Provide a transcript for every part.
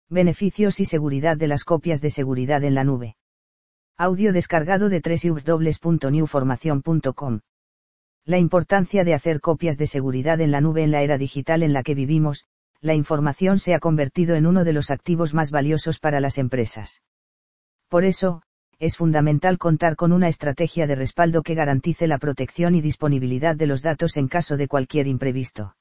Beneficios y seguridad de las copias de seguridad en la nube. Audio descargado de www.newformation.com. La importancia de hacer copias de seguridad en la nube en la era digital en la que vivimos. La información se ha convertido en uno de los activos más valiosos para las empresas. Por eso, es fundamental contar con una estrategia de respaldo que garantice la protección y disponibilidad de los datos en caso de cualquier imprevisto.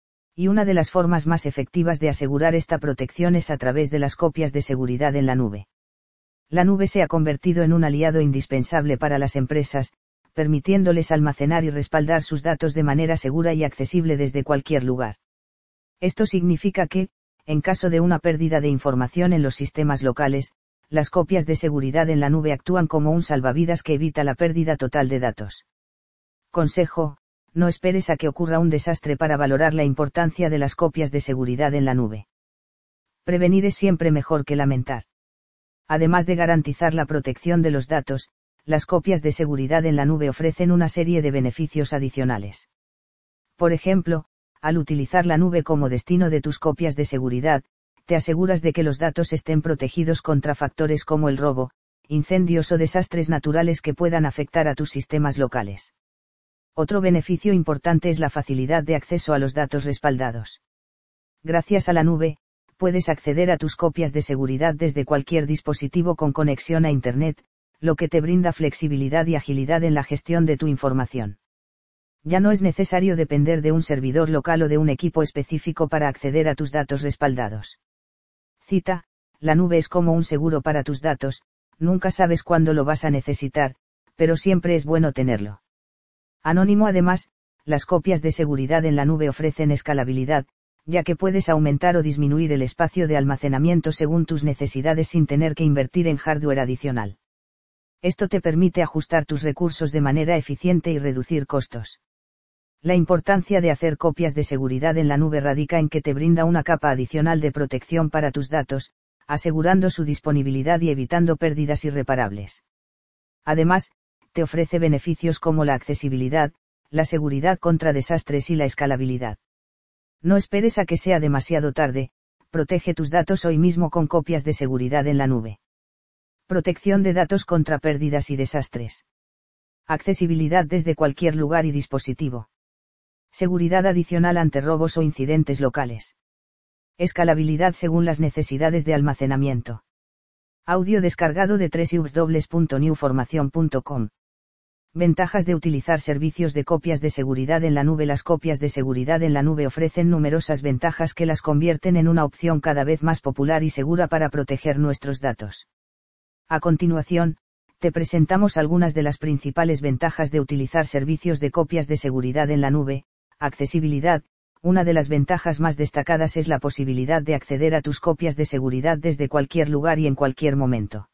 Y una de las formas más efectivas de asegurar esta protección es a través de las copias de seguridad en la nube. La nube se ha convertido en un aliado indispensable para las empresas, permitiéndoles almacenar y respaldar sus datos de manera segura y accesible desde cualquier lugar. Esto significa que, en caso de una pérdida de información en los sistemas locales, las copias de seguridad en la nube actúan como un salvavidas que evita la pérdida total de datos. Consejo: no esperes a que ocurra un desastre para valorar la importancia de las copias de seguridad en la nube. Prevenir es siempre mejor que lamentar. Además de garantizar la protección de los datos, las copias de seguridad en la nube ofrecen una serie de beneficios adicionales. Por ejemplo, al utilizar la nube como destino de tus copias de seguridad, te aseguras de que los datos estén protegidos contra factores como el robo, incendios o desastres naturales que puedan afectar a tus sistemas locales. Otro beneficio importante es la facilidad de acceso a los datos respaldados. Gracias a la nube, puedes acceder a tus copias de seguridad desde cualquier dispositivo con conexión a Internet, lo que te brinda flexibilidad y agilidad en la gestión de tu información. Ya no es necesario depender de un servidor local o de un equipo específico para acceder a tus datos respaldados. Cita: la nube es como un seguro para tus datos, nunca sabes cuándo lo vas a necesitar, pero siempre es bueno tenerlo. Anónimo. Además, las copias de seguridad en la nube ofrecen escalabilidad, ya que puedes aumentar o disminuir el espacio de almacenamiento según tus necesidades sin tener que invertir en hardware adicional. Esto te permite ajustar tus recursos de manera eficiente y reducir costos. La importancia de hacer copias de seguridad en la nube radica en que te brinda una capa adicional de protección para tus datos, asegurando su disponibilidad y evitando pérdidas irreparables. Además, te ofrece beneficios como la accesibilidad, la seguridad contra desastres y la escalabilidad. No esperes a que sea demasiado tarde, protege tus datos hoy mismo con copias de seguridad en la nube. Protección de datos contra pérdidas y desastres. Accesibilidad desde cualquier lugar y dispositivo. Seguridad adicional ante robos o incidentes locales. Escalabilidad según las necesidades de almacenamiento. Audio descargado de www.newformation.com. Ventajas de utilizar servicios de copias de seguridad en la nube. Las copias de seguridad en la nube ofrecen numerosas ventajas que las convierten en una opción cada vez más popular y segura para proteger nuestros datos. A continuación, te presentamos algunas de las principales ventajas de utilizar servicios de copias de seguridad en la nube. Accesibilidad. Una de las ventajas más destacadas es la posibilidad de acceder a tus copias de seguridad desde cualquier lugar y en cualquier momento.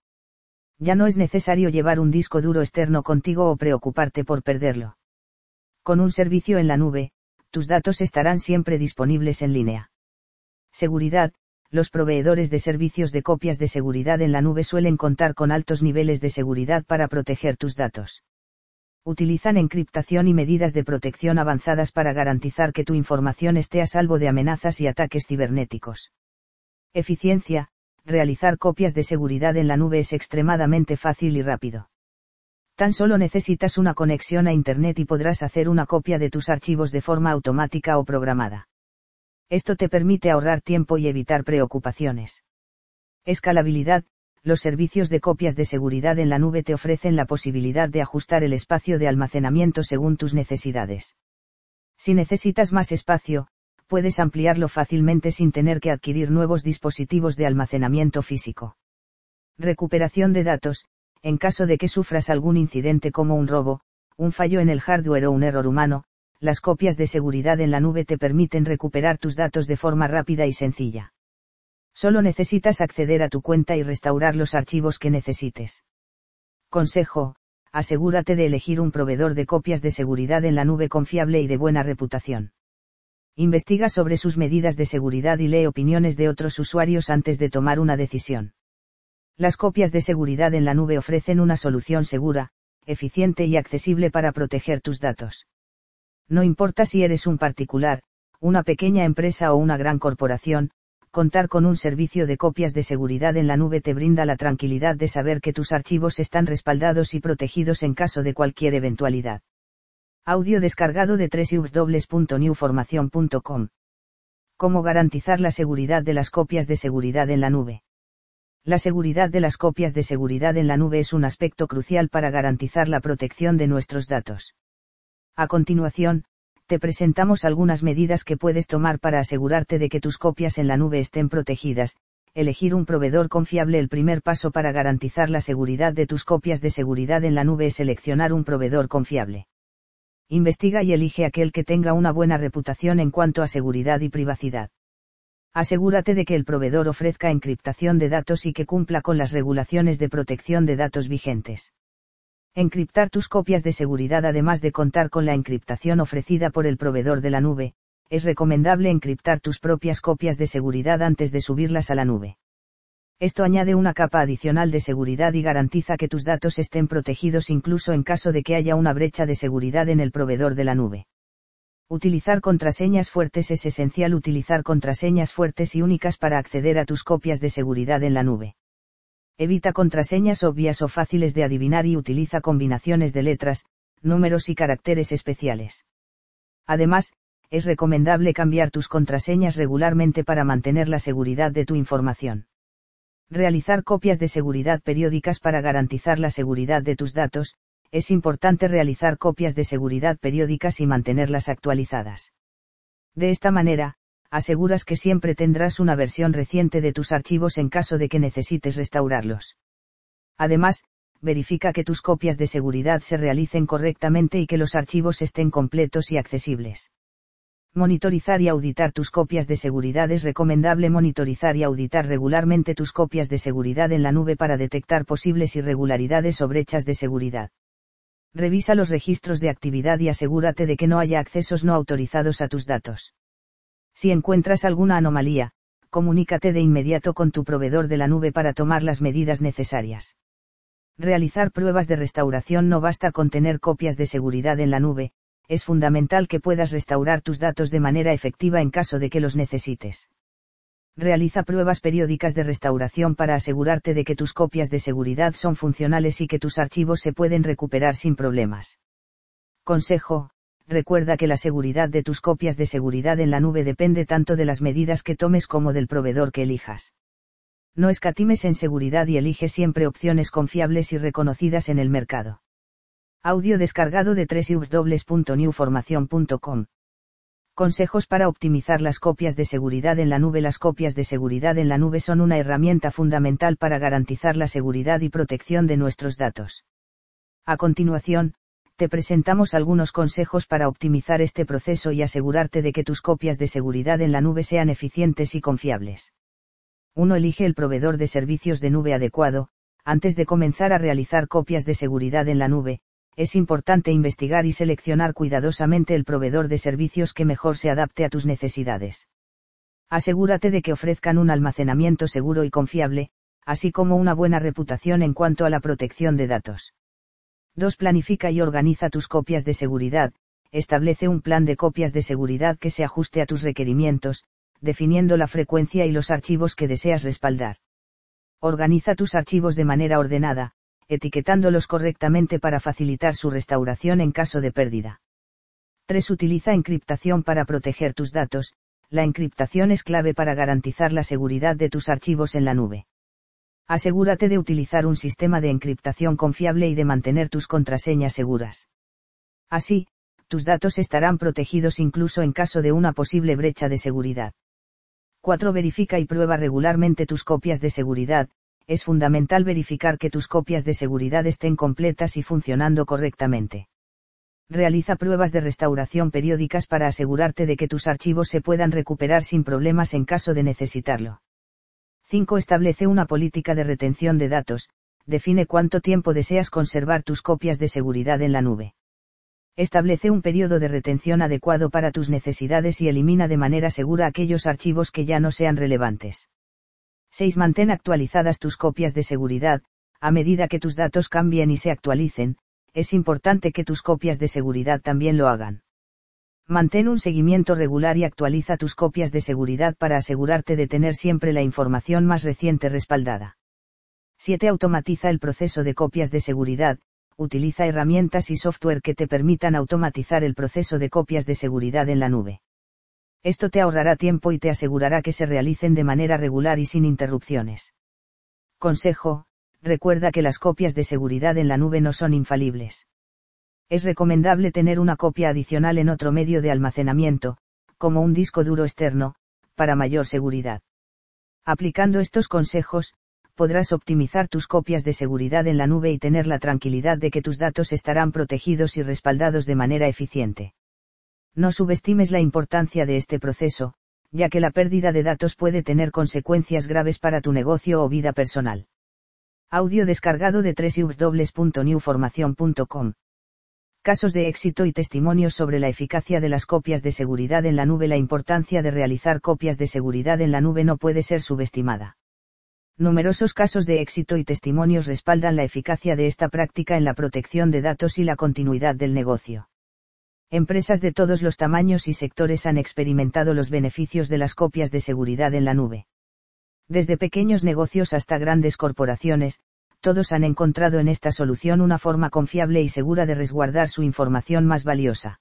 Ya no es necesario llevar un disco duro externo contigo o preocuparte por perderlo. Con un servicio en la nube, tus datos estarán siempre disponibles en línea. Seguridad. Los proveedores de servicios de copias de seguridad en la nube suelen contar con altos niveles de seguridad para proteger tus datos. Utilizan encriptación y medidas de protección avanzadas para garantizar que tu información esté a salvo de amenazas y ataques cibernéticos. Eficiencia. Realizar copias de seguridad en la nube es extremadamente fácil y rápido. Tan solo necesitas una conexión a Internet y podrás hacer una copia de tus archivos de forma automática o programada. Esto te permite ahorrar tiempo y evitar preocupaciones. Escalabilidad. Los servicios de copias de seguridad en la nube te ofrecen la posibilidad de ajustar el espacio de almacenamiento según tus necesidades. Si necesitas más espacio, puedes ampliarlo fácilmente sin tener que adquirir nuevos dispositivos de almacenamiento físico. Recuperación de datos. En caso de que sufras algún incidente como un robo, un fallo en el hardware o un error humano, las copias de seguridad en la nube te permiten recuperar tus datos de forma rápida y sencilla. Solo necesitas acceder a tu cuenta y restaurar los archivos que necesites. Consejo: asegúrate de elegir un proveedor de copias de seguridad en la nube confiable y de buena reputación. Investiga sobre sus medidas de seguridad y lee opiniones de otros usuarios antes de tomar una decisión. Las copias de seguridad en la nube ofrecen una solución segura, eficiente y accesible para proteger tus datos. No importa si eres un particular, una pequeña empresa o una gran corporación, Contar con un servicio de copias de seguridad en la nube te brinda la tranquilidad de saber que tus archivos están respaldados y protegidos en caso de cualquier eventualidad. Audio descargado de www.newformacion.com. ¿Cómo garantizar la seguridad de las copias de seguridad en la nube? La seguridad de las copias de seguridad en la nube es un aspecto crucial para garantizar la protección de nuestros datos. A continuación, te presentamos algunas medidas que puedes tomar para asegurarte de que tus copias en la nube estén protegidas. Elegir un proveedor confiable. El primer paso para garantizar la seguridad de tus copias de seguridad en la nube es seleccionar un proveedor confiable. Investiga y elige aquel que tenga una buena reputación en cuanto a seguridad y privacidad. Asegúrate de que el proveedor ofrezca encriptación de datos y que cumpla con las regulaciones de protección de datos vigentes. Encriptar tus copias de seguridad. Además de contar con la encriptación ofrecida por el proveedor de la nube, es recomendable encriptar tus propias copias de seguridad antes de subirlas a la nube. Esto añade una capa adicional de seguridad y garantiza que tus datos estén protegidos incluso en caso de que haya una brecha de seguridad en el proveedor de la nube. Utilizar contraseñas fuertes. Es esencial utilizar contraseñas fuertes y únicas para acceder a tus copias de seguridad en la nube. Evita contraseñas obvias o fáciles de adivinar y utiliza combinaciones de letras, números y caracteres especiales. Además, es recomendable cambiar tus contraseñas regularmente para mantener la seguridad de tu información. Realizar copias de seguridad periódicas. Para garantizar la seguridad de tus datos, es importante realizar copias de seguridad periódicas y mantenerlas actualizadas. De esta manera, aseguras que siempre tendrás una versión reciente de tus archivos en caso de que necesites restaurarlos. Además, verifica que tus copias de seguridad se realicen correctamente y que los archivos estén completos y accesibles. Monitorizar y auditar tus copias de seguridad. Es recomendable monitorizar y auditar regularmente tus copias de seguridad en la nube para detectar posibles irregularidades o brechas de seguridad. Revisa los registros de actividad y asegúrate de que no haya accesos no autorizados a tus datos. Si encuentras alguna anomalía, comunícate de inmediato con tu proveedor de la nube para tomar las medidas necesarias. Realizar pruebas de restauración. No basta con tener copias de seguridad en la nube, es fundamental que puedas restaurar tus datos de manera efectiva en caso de que los necesites. Realiza pruebas periódicas de restauración para asegurarte de que tus copias de seguridad son funcionales y que tus archivos se pueden recuperar sin problemas. Consejo: recuerda que la seguridad de tus copias de seguridad en la nube depende tanto de las medidas que tomes como del proveedor que elijas. No escatimes en seguridad y elige siempre opciones confiables y reconocidas en el mercado. Audio descargado de www.newformacion.com. Consejos para optimizar las copias de seguridad en la nube. Las copias de seguridad en la nube son una herramienta fundamental para garantizar la seguridad y protección de nuestros datos. A continuación, te presentamos algunos consejos para optimizar este proceso y asegurarte de que tus copias de seguridad en la nube sean eficientes y confiables. 1. Elige el proveedor de servicios de nube adecuado. Antes de comenzar a realizar copias de seguridad en la nube, es importante investigar y seleccionar cuidadosamente el proveedor de servicios que mejor se adapte a tus necesidades. Asegúrate de que ofrezcan un almacenamiento seguro y confiable, así como una buena reputación en cuanto a la protección de datos. 2. Planifica y organiza tus copias de seguridad. Establece un plan de copias de seguridad que se ajuste a tus requerimientos, definiendo la frecuencia y los archivos que deseas respaldar. Organiza tus archivos de manera ordenada, etiquetándolos correctamente para facilitar su restauración en caso de pérdida. 3. Utiliza encriptación para proteger tus datos. La encriptación es clave para garantizar la seguridad de tus archivos en la nube. Asegúrate de utilizar un sistema de encriptación confiable y de mantener tus contraseñas seguras. Así, tus datos estarán protegidos incluso en caso de una posible brecha de seguridad. 4. Verifica y prueba regularmente tus copias de seguridad. Es fundamental verificar que tus copias de seguridad estén completas y funcionando correctamente. Realiza pruebas de restauración periódicas para asegurarte de que tus archivos se puedan recuperar sin problemas en caso de necesitarlo. 5. Establece una política de retención de datos. Define cuánto tiempo deseas conservar tus copias de seguridad en la nube. Establece un periodo de retención adecuado para tus necesidades y elimina de manera segura aquellos archivos que ya no sean relevantes. 6. Mantén actualizadas tus copias de seguridad. A medida que tus datos cambien y se actualicen, es importante que tus copias de seguridad también lo hagan. Mantén un seguimiento regular y actualiza tus copias de seguridad para asegurarte de tener siempre la información más reciente respaldada. 7. Automatiza el proceso de copias de seguridad. Utiliza herramientas y software que te permitan automatizar el proceso de copias de seguridad en la nube. Esto te ahorrará tiempo y te asegurará que se realicen de manera regular y sin interrupciones. Consejo: recuerda que las copias de seguridad en la nube no son infalibles. Es recomendable tener una copia adicional en otro medio de almacenamiento, como un disco duro externo, para mayor seguridad. Aplicando estos consejos, podrás optimizar tus copias de seguridad en la nube y tener la tranquilidad de que tus datos estarán protegidos y respaldados de manera eficiente. No subestimes la importancia de este proceso, ya que la pérdida de datos puede tener consecuencias graves para tu negocio o vida personal. Audio descargado de www.newformation.com. Casos de éxito y testimonios sobre la eficacia de las copias de seguridad en la nube. La importancia de realizar copias de seguridad en la nube no puede ser subestimada. Numerosos casos de éxito y testimonios respaldan la eficacia de esta práctica en la protección de datos y la continuidad del negocio. Empresas de todos los tamaños y sectores han experimentado los beneficios de las copias de seguridad en la nube. Desde pequeños negocios hasta grandes corporaciones, todos han encontrado en esta solución una forma confiable y segura de resguardar su información más valiosa.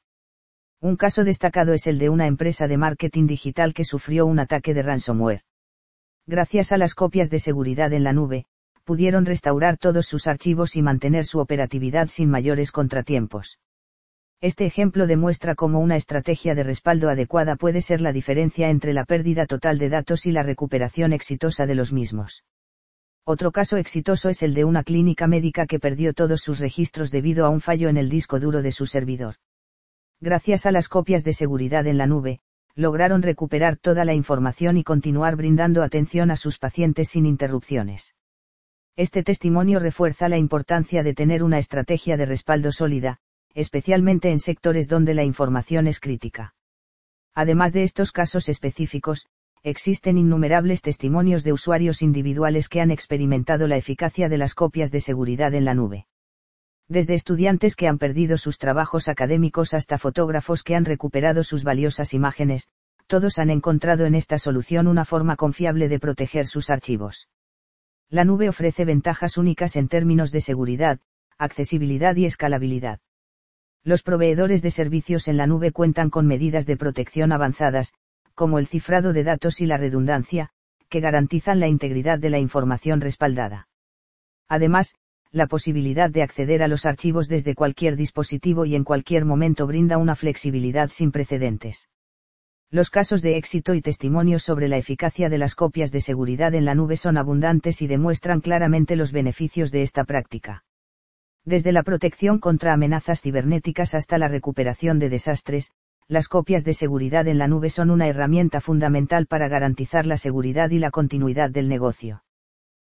Un caso destacado es el de una empresa de marketing digital que sufrió un ataque de ransomware. Gracias a las copias de seguridad en la nube, pudieron restaurar todos sus archivos y mantener su operatividad sin mayores contratiempos. Este ejemplo demuestra cómo una estrategia de respaldo adecuada puede ser la diferencia entre la pérdida total de datos y la recuperación exitosa de los mismos. Otro caso exitoso es el de una clínica médica que perdió todos sus registros debido a un fallo en el disco duro de su servidor. Gracias a las copias de seguridad en la nube, lograron recuperar toda la información y continuar brindando atención a sus pacientes sin interrupciones. Este testimonio refuerza la importancia de tener una estrategia de respaldo sólida, especialmente en sectores donde la información es crítica. Además de estos casos específicos, existen innumerables testimonios de usuarios individuales que han experimentado la eficacia de las copias de seguridad en la nube. Desde estudiantes que han perdido sus trabajos académicos hasta fotógrafos que han recuperado sus valiosas imágenes, todos han encontrado en esta solución una forma confiable de proteger sus archivos. La nube ofrece ventajas únicas en términos de seguridad, accesibilidad y escalabilidad. Los proveedores de servicios en la nube cuentan con medidas de protección avanzadas, como el cifrado de datos y la redundancia, que garantizan la integridad de la información respaldada. Además, la posibilidad de acceder a los archivos desde cualquier dispositivo y en cualquier momento brinda una flexibilidad sin precedentes. Los casos de éxito y testimonios sobre la eficacia de las copias de seguridad en la nube son abundantes y demuestran claramente los beneficios de esta práctica. Desde la protección contra amenazas cibernéticas hasta la recuperación de desastres, las copias de seguridad en la nube son una herramienta fundamental para garantizar la seguridad y la continuidad del negocio.